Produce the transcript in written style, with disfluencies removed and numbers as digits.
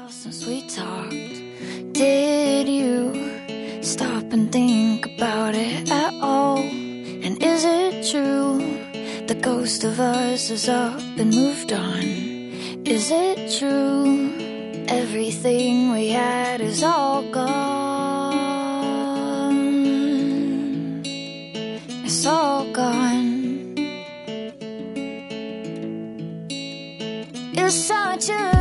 since we talked. Did you stop and think about it at all? And is it true the ghost of us is up and moved on? Is it true everything we had is all gone? It's all gone. It's such a